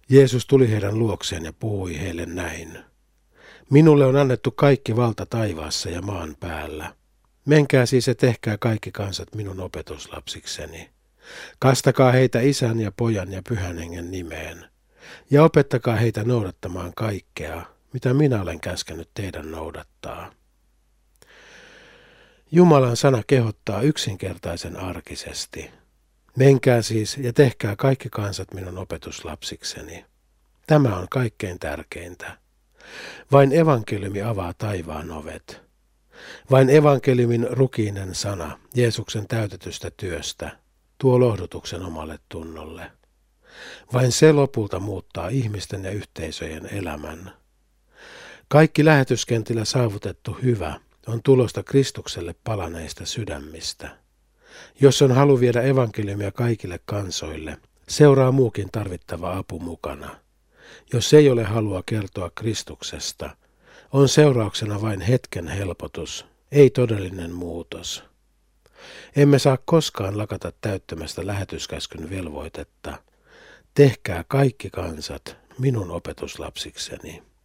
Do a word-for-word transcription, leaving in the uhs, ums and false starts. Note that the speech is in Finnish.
Jeesus tuli heidän luokseen ja puhui heille näin. Minulle on annettu kaikki valta taivaassa ja maan päällä. Menkää siis ja tehkää kaikki kansat minun opetuslapsikseni. Kastakaa heitä Isän ja Pojan ja Pyhän Hengen nimeen. Ja opettakaa heitä noudattamaan kaikkea, mitä minä olen käskenyt teidän noudattaa. Jumalan sana kehottaa yksinkertaisen arkisesti. Menkää siis ja tehkää kaikki kansat minun opetuslapsikseni. Tämä on kaikkein tärkeintä. Vain evankeliumi avaa taivaan ovet. Vain evankeliumin rukiinen sana Jeesuksen täytetystä työstä tuo lohdutuksen omalle tunnolle. Vain se lopulta muuttaa ihmisten ja yhteisöjen elämän. Kaikki lähetyskentillä saavutettu hyvä on tulosta Kristukselle palaneista sydämistä. Jos on halu viedä evankeliumia kaikille kansoille, seuraa muukin tarvittava apu mukana. Jos ei ole halua kertoa Kristuksesta, on seurauksena vain hetken helpotus, ei todellinen muutos. Emme saa koskaan lakata täyttämästä lähetyskäskyn velvoitetta. Tehkää kaikki kansat minun opetuslapsikseni.